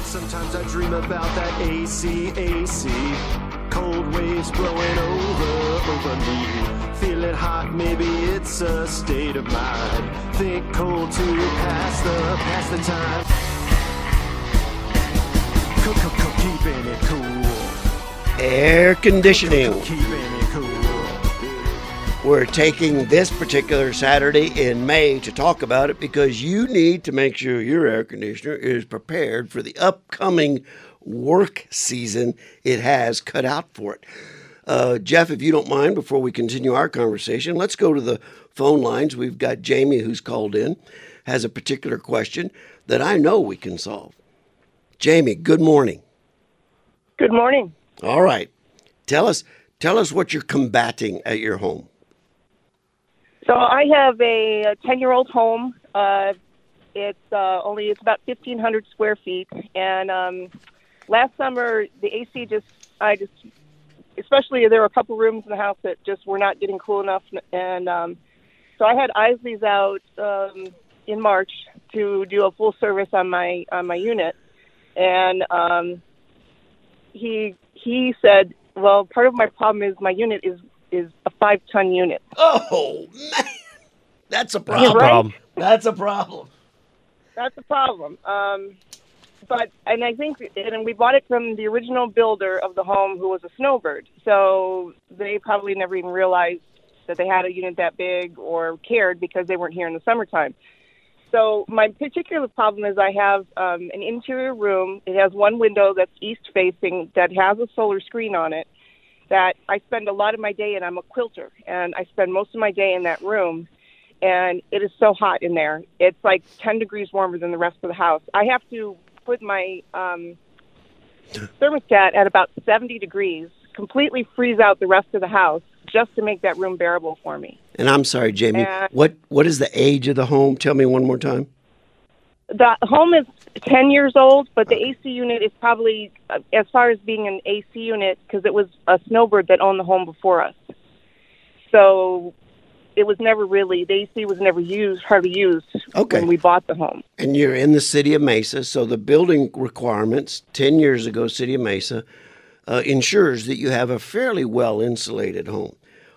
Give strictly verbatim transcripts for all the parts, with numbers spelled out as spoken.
Sometimes I dream about that A C, A C. Cold waves blowing over, over me. Feeling hot, maybe it's a state of mind. Think cold to pass the, pass the time. Cook, cook, cook, keeping it cool. Air conditioning. Keeping it cool. We're taking this particular Saturday in May to talk about it because you need to make sure your air conditioner is prepared for the upcoming work season it has cut out for it. Uh, Jeff, if you don't mind, before we continue our conversation, let's go to the phone lines. We've got Jamie who's called in, has a particular question that I know we can solve. Jamie, good morning. Good morning. All right. Tell us, tell us what you're combating at your home. So I have a ten-year-old home. Uh, it's uh, only it's about fifteen hundred square feet, and um, last summer the A C just I just especially there were a couple rooms in the house that just were not getting cool enough, and um, so I had Isley's out um, in March to do a full service on my on my unit, and um, he he said, well, part of my problem is my unit is. is a five-ton unit. Oh, man. That's a problem. That's a problem. That's a problem. That's a problem. Um, but, and I think, and we bought it from the original builder of the home who was a snowbird. So they probably never even realized that they had a unit that big or cared because they weren't here in the summertime. So my particular problem is I have um, an interior room. It has one window that's east-facing that has a solar screen on it. That I spend a lot of my day in. I'm a quilter, and I spend most of my day in that room, and it is so hot in there. It's like ten degrees warmer than the rest of the house. I have to put my um, thermostat at about seventy degrees, completely freeze out the rest of the house just to make that room bearable for me. And I'm sorry, Jamie, and what what is the age of the home? Tell me one more time. The home is ten years old, but the A C unit is probably, uh, as far as being an A C unit, because it was a snowbird that owned the home before us. So it was never really, the A C was never used, hardly used okay. when we bought the home. And you're in the city of Mesa, so the building requirements, ten years ago, city of Mesa, uh, ensures that you have a fairly well-insulated home.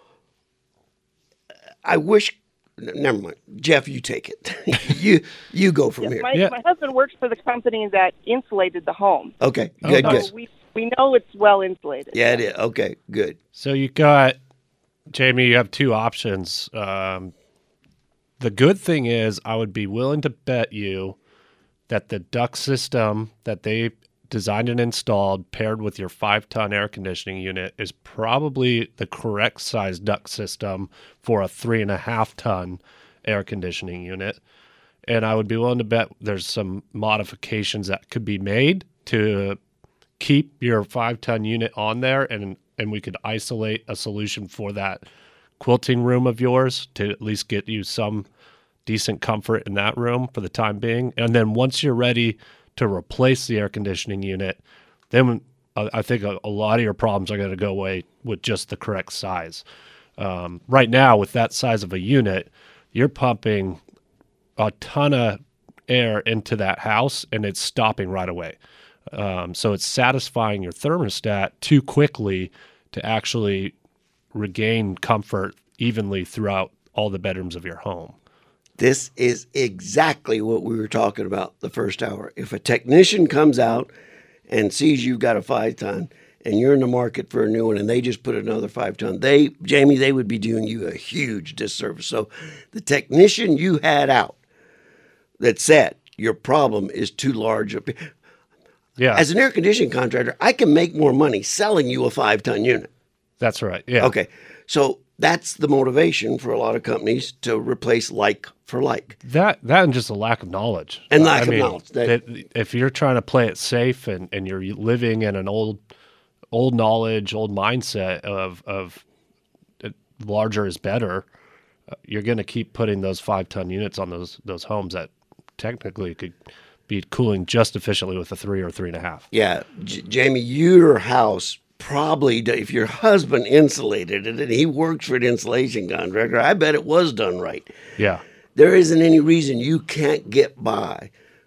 I wish... Never mind. Jeff, you take it. you you go from yes, here. My, yeah. my husband works for the company that insulated the home. Okay, good, so good. We, we know it's well insulated. Yeah, it is. Okay, good. So you got, Jamie, you have two options. Um, the good thing is I would be willing to bet you that the duct system that they designed and installed paired with your five-ton air conditioning unit is probably the correct size duct system for a three and a half ton air conditioning unit. And I would be willing to bet there's some modifications that could be made to keep your five-ton unit on there, and and we could isolate a solution for that quilting room of yours to at least get you some decent comfort in that room for the time being. And then once you're ready to replace the air conditioning unit, then I think a, a lot of your problems are going to go away with just the correct size. Um, right now, with that size of a unit, you're pumping a ton of air into that house, and it's stopping right away. Um, so it's satisfying your thermostat too quickly to actually regain comfort evenly throughout all the bedrooms of your home. This is exactly what we were talking about the first hour. If a technician comes out and sees you've got a five-ton and you're in the market for a new one and they just put another five-ton, they, Jamie, they would be doing you a huge disservice. So the technician you had out that said your problem is too large. Yeah. As an air conditioning contractor, I can make more money selling you a five-ton unit. That's right. Yeah. Okay. So that's the motivation for a lot of companies to replace like for like. That that and just a lack of knowledge. And lack I of mean, knowledge. That, that if you're trying to play it safe and, and you're living in an old old knowledge, old mindset of of larger is better, you're going to keep putting those five ton units on those those homes that technically could be cooling just efficiently with a three or three and a half. Yeah, J- Jamie, your house probably, if your husband insulated it and he works for an insulation contractor, I bet it was done right. Yeah. There isn't any reason you can't get by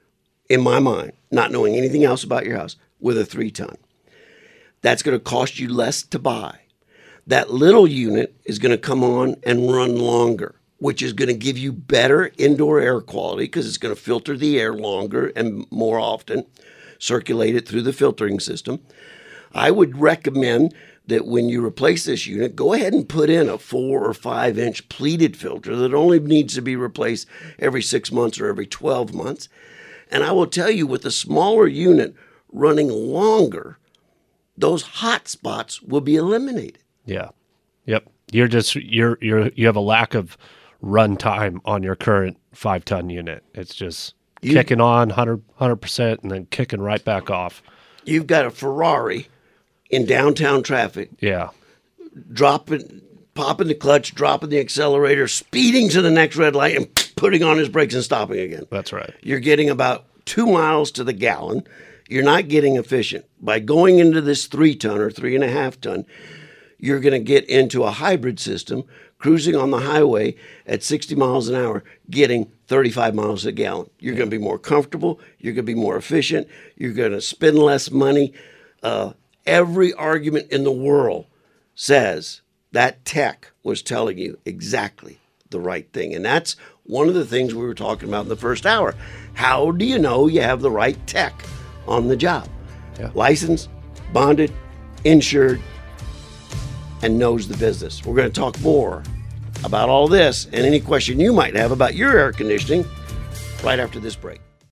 in my mind, not knowing anything else about your house, with a three-ton. That's going to cost you less to buy. That little unit is going to come on and run longer, which is going to give you better indoor air quality because it's going to filter the air longer and more often, circulate it through the filtering system. I would recommend that when you replace this unit, go ahead and put in a four or five inch pleated filter that only needs to be replaced every six months or every twelve months. And I will tell you, with a smaller unit running longer, those hot spots will be eliminated. Yeah. Yep. You're just, you're, you're, you have a lack of run time on your current five ton unit. It's just you, kicking on one hundred percent and then kicking right back off. You've got a Ferrari in downtown traffic. Yeah. Dropping, popping the clutch, dropping the accelerator, speeding to the next red light and putting on his brakes and stopping again. That's right. You're getting about two miles to the gallon. You're not getting efficient. By going into this three ton or three and a half ton, you're going to get into a hybrid system, cruising on the highway at sixty miles an hour, getting thirty-five miles a gallon. You're yeah. going to be more comfortable. You're going to be more efficient. You're going to spend less money. Uh, every argument in the world says that tech was telling you exactly the right thing. And that's one of the things we were talking about in the first hour. How do you know you have the right tech on the job? Yeah. Licensed, bonded, insured, and knows the business. We're going to talk more about all this and any question you might have about your air conditioning right after this break.